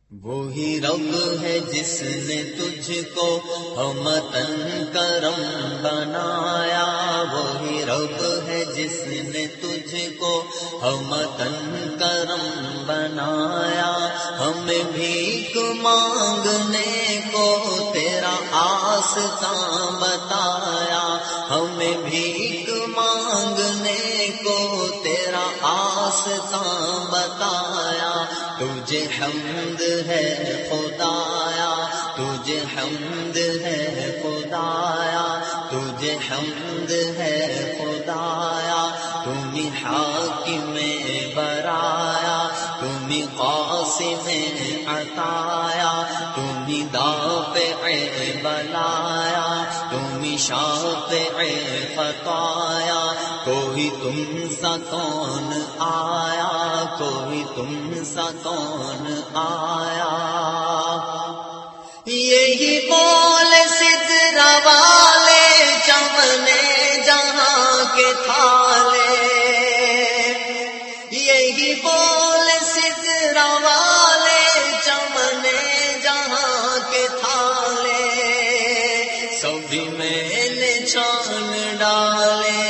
وہی رب ہے جس نے تجھ کو ہمتن کرم بنایا، وہی رب ہے جس نے تجھ کو ہمتن کرم بنایا، ہمیں بھیک مانگنے کو تیرا آستاں بتایا، ہمیں بھیک مانگنے کو تیرا آستاں بتایا، تجھے حمد ہے خدایا، تجھے حمد ہے خدایا، تجھے حمد ہے خدایا، تمہیں حاکم برایا، تمہیں قاسم عطایا، تمہیں دافع بلایا، تمہیں شافع خطایا، کوئی تم سا کون آیا، کوئی تم سا کون آیا۔ یہی بول سدرا والے چمنے جہاں کے تھالے، یہی بول سدرا والے چمنے جہاں کے تھالے، سبھی میں نے چھان ڈالے،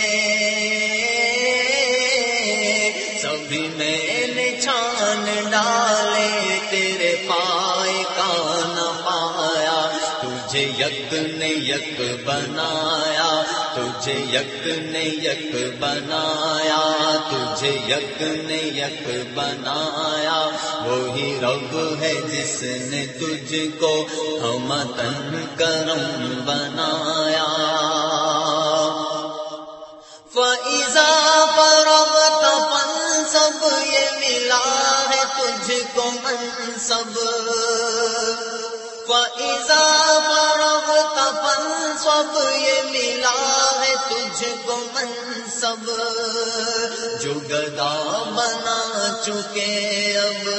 سبھی میں نے چھان ڈالے، تیرے پائے کا نہ پایا، تجھے یک نے یک بنایا، تجھے یک نے یک بنایا، تجھے یک نے یک بنایا، وہی رب ہے جس نے تجھ کو ہمتن کرم بنایا۔ فَإِذَا فَرَغْتَ فَانصَبْ، یہ ملا ہے تجھ کو منصب، فَإِذَا فَرَغْتَ فَانصَبْ، یہ ملا ہے تجھ کو منصب، جو گدا بنا چکے اب،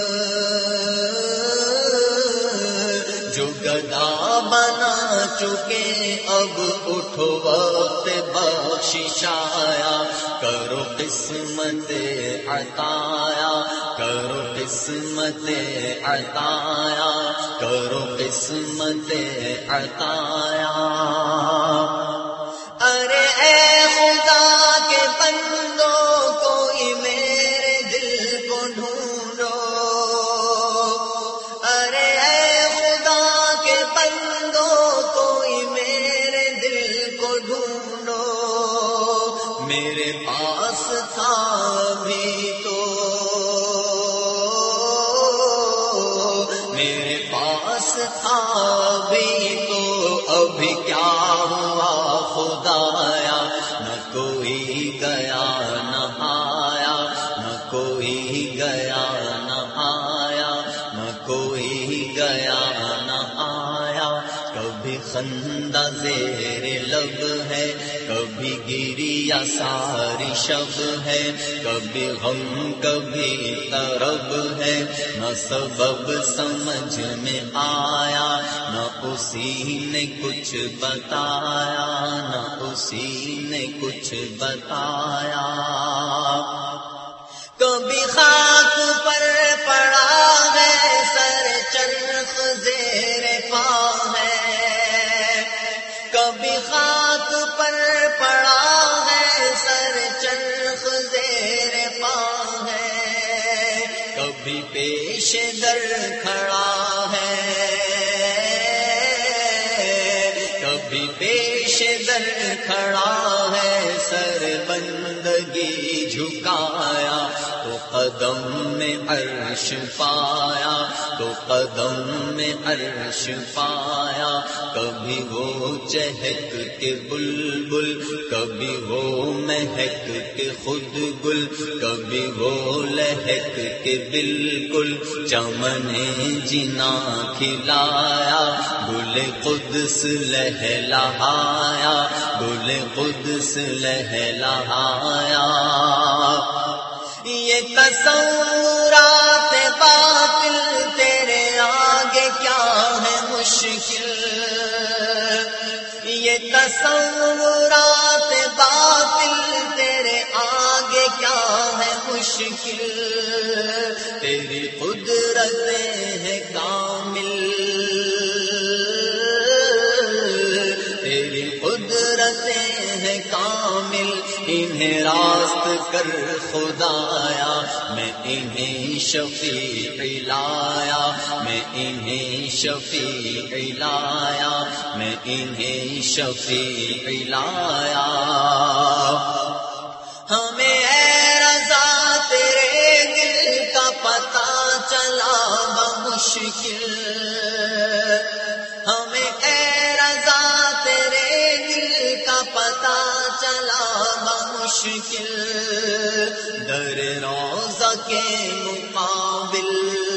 جو گدا بنا چکے اب، اٹھو وقت بخشش آیا، کرو قسمت عطایا، کرو قسمت عطایا، کرو قسمت عطایا۔ ارے اے خدا کے بندوں، کوئی میرے دل کو ڈھونڈو، ارے اے خدا کے بندوں، کوئی میرے دل کو ڈھونڈو، میرے پاس تھا ابھی تو، میرے پاس تھا ابھی تو، ابھی کیا ہوا خدایا، نہ کوئی گیا نہ آیا، نہ کوئی گیا نہ آیا، نہ کوئی گیا نہ آیا، کبھی خندہ زیر لب ہے، کبھی گریا ساری شب ہے، کبھی غم کبھی طرب ہے، نہ سبب سمجھ میں آیا، نہ اسی نے کچھ بتایا، نہ اسی نے کچھ بتایا۔ کبھی خاک پر پڑا ہے سر چرخ زیر پا ہے، کبھی خاک پر پڑا ہے سر چرخ زیر پا ہے، کبھی پیش در کھڑا ہے، کبھی پیش در کھڑا ہے، سر بندگی جھکایا، تو قدم میں عرش پایا، تو قدم میں عرش پایا، کبھی وہ چہک کے بلبل، کبھی وہ مہک کے خود گل، کبھی وہ لہک کے بالکل، چمن جنا کھلایا، گل قدس لہلہایا، گل قدس لہلہایا۔ یہ تصورات باطل تیرے آگے کیا ہے مشکل، یہ تصورات باطل تیرے آگے کیا ہے مشکل، تیری قدرت قدرتیں ہیں کامل، تیری قدرتیں ہیں کامل، انہیں راست کر خدایا، میں انہیں شفیع لایا، میں انہیں شفیع لایا، میں انہیں شفیع لایا۔ ہمیں اے رضا تیرے دل کا پتہ چلا بمشکل، ہمیں اے رضا تیرے دل کا پتہ چلا بمشکل، در روضہ کے مقابل،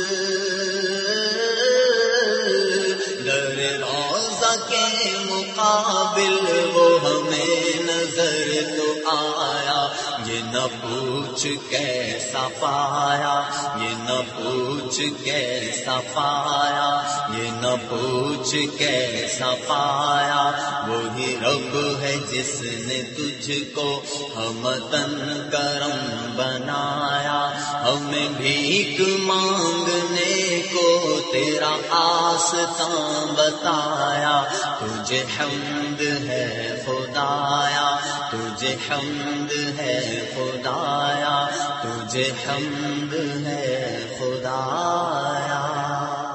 در روضہ کے مقابل وہ ہمیں نظر تو آیا، یہ نہ پوچھ کیسا پایا، یہ نہ پوچھ کیسا پایا، یہ نہ پوچھ کیسا پایا، وہی رب ہے جس نے تجھ کو ہمتن کرم بنایا، ہمیں بھیک مانگنے کو تیرا آستاں بتایا، تجھے حمد ہے خدایا، تجھے حمد ہے خدایا، تجھے حمد ہے خدایا۔